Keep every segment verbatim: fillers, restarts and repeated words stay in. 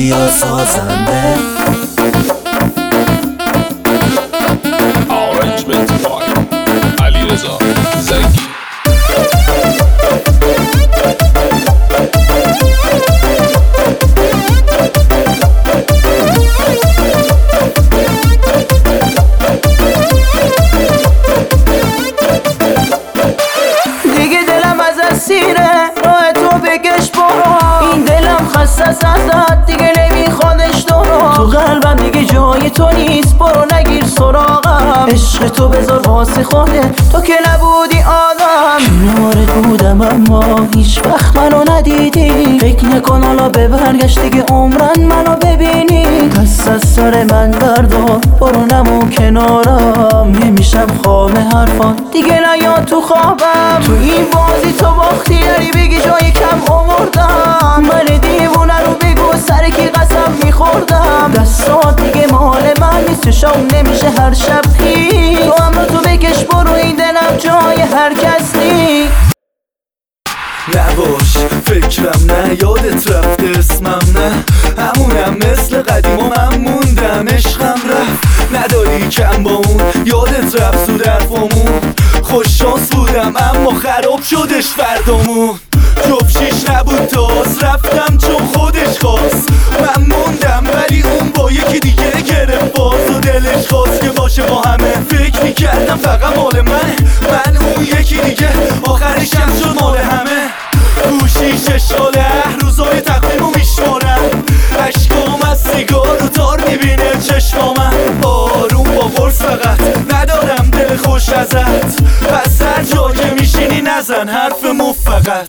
یا سازنده. Arrangement by علیرضا زنگی. دیگه دلم از اسیره راه تو بکش برو، این دلم خسته ازت دیگه نمیخوادش تو رو. تو قلبم دیگه جای تو نیست، برو نگیر سراغم. عشق تو بذار واسه خودت، تو که نبودی آدم. کنارت بودم اما هیچ وقت منو ندیدی. فکر نکن حالا به برگشت دیگه عمرن منو ببینی. دست از سر من بردار برو نمون کنارم. نمیشم خام حرفان دیگه نیا تو خوابم. تو این بازی تو باختی داری بگی جای کم آوردم. من دیوونه رو بگو سر کی قسم میخوردم. دستات دیگه مال من نیست، شام نمیشه هر شب خیلی. تو هم رو تو بکش برو، این دلم جای هر کس نی. نباش فکرم نه، یادت رفته اسمم نه. همونم مثل قدیم و من موندم، عشقم رفت نداری کم با اون. یادت رفت زود حرفامون، خوش شانس بودم اما خراب شدش فردامون. جفشیش نبود تاز رفتم چون خودش خواست. من موندم ولی اون با یکی دیگه گرفت باز و دلش خواست که باشه با همه. فکر میکردم فقط مال منه، من اون یکی دیگه آخرشم شد مال همه. گوشی ششاله روزای تقویمو میشمارم، عشقام از سیگار و تار میبینه چشمامم. آروم با قرص فقط ندارم دل خوش ازت، پس هر جا که میشینی نزن حرف مفقط.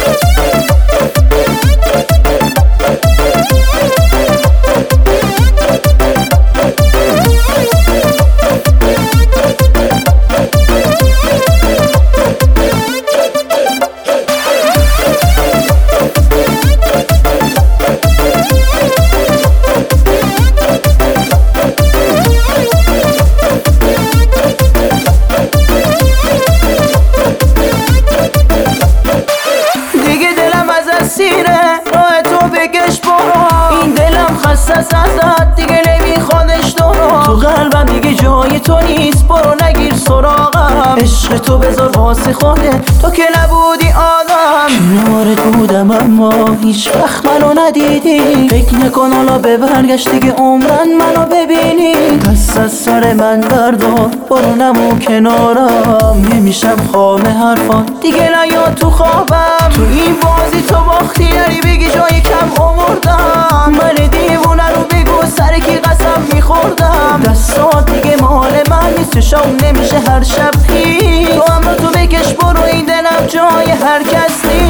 راه تو بکش برو، این دلم خسته ازت دیگه نمیخوادش تو رو. تو قلبم دیگه جای تو نیست، برو نگیر سراغم. عشق تو بذار واسه خودت، تو که نبودی آدم. کنارت بودم اما هیچ وقت منو ندیدی. فکر نکن حالا به برگشت دیگه عمرن منو ببینی. دست از سر من بردار برو نمون کنارم. نمیشم خام حرفان دیگه نیا تو خوابم. تو این بازی تو باختی داری بگی جای کم آوردم. من دیوونه رو بگو سر کی قسم میخوردم. دستات دیگه مال من نیست، شام نمیشه هر شب خیلی. تو هم رو تو بکش برو، این دلم جای هر کس نیست.